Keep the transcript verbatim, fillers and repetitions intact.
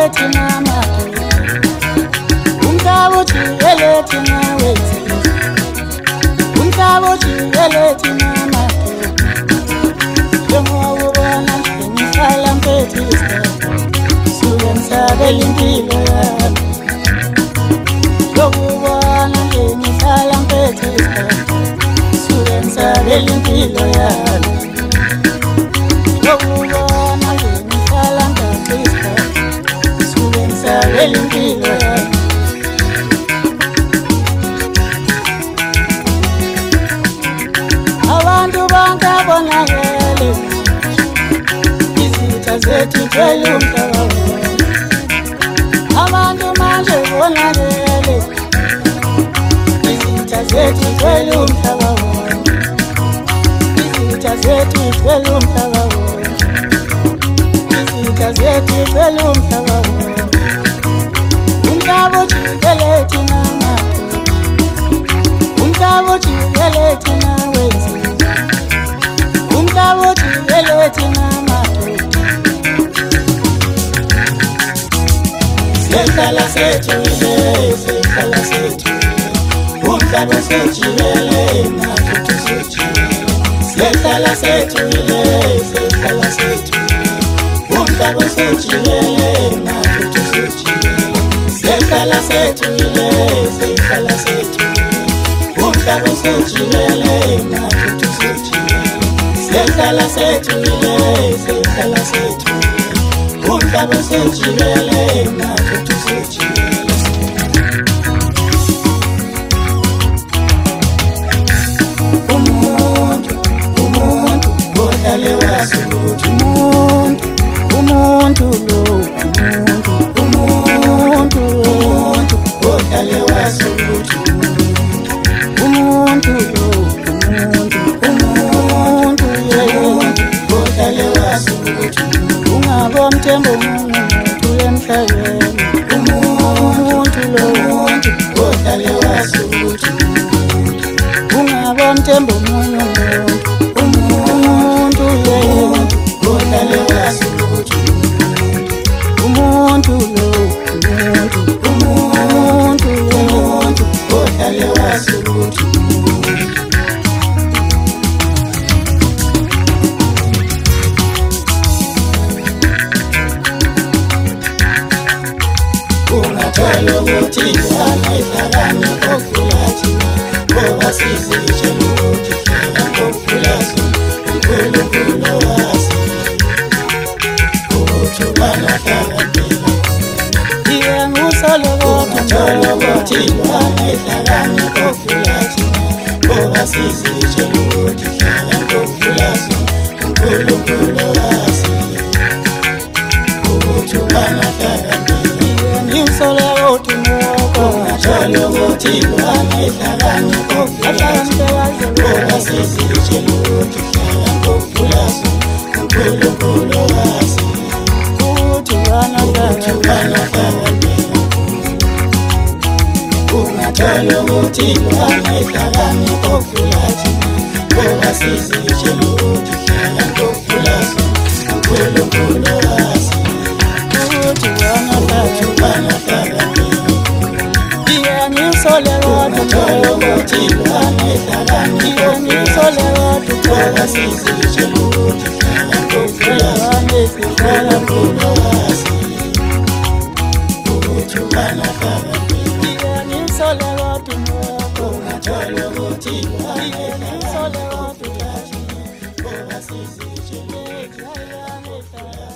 elethi mama umhlaba ujikelethi nawethu umhlaba ujikelethi mama njengoba ngihlala ngiphethe suke ngisabela impilo yami lokubona nje ngihlala ngiphethe suke ngisabela impilo yami lokubona nje ngihlala ngiphethe suke ngisabela impilo yami abantu bankabonakele izitha zethu thwele umhlaba abantu manje bonakele izitha zethu thwele umhlaba izitha zethu thwele umhlaba izitha zethu thwele umhlaba umhlaba ujikelethi mama umhlaba ujikelethi nawethu umhlaba ujikelethi mama Sekhala sethu ile, sekhala sethu umhlaba sejikele nathi sejikele Sekhala sethu ile, sekhala sethu umhlaba sejikele nathi sejikele Sekhala sethu ile, sekhala sethu umhlaba sejikele nathi sejikele Sekhala sethu ile, sekhala sethu umhlaba sejikele nathi sejikele umuntu umuntu odale wasuthi umuntu umuntu lo umuntu umuntu umuntu odale wasuthi umuntu lo umuntu umuntu umuntu odale wasuthi ungabomthembu umuntu emhlabeni umuntu lo umuntu odale wasuthi ungabomthembu umuntu umuntu umuntu odale wasuthi umuntu lo umuntu umuntu umuntu odale wasuthi Ungathola ukuthi wanahlakani okufulathi ngoba sizisho ukuthi hlala okufulathi uNkulunkulu wasi ukuthi wanahlakani ngiyangusole kodwa ungathola ukuthi wanahlakani okufulathi ngoba sizisho ukuthi hlala okufulathi uNkulunkulu wasi ukuthi wanahlakani Sole oti moko Cholo oti wanahlakani okufulathi ngoba sizisho ukuthi hlala okufulathi uNkulunkulu wasi ukuthi wanahlakani ungathola ukuthi wanahlakani okufulathi ngoba sizisho ukuthi hlala okufulathi uNkulunkulu wasi ukuthi wanahlakani Sole watu cholo wati wanahlakani sole watu ngoba sizisho ukuthi hlala okufulathi uNkulunkulu wasi ukuthi wanahlakani sole watu ungathola ukuthi wanahlakani sole watu ngoba sizisho ukuthi hlala okufulathi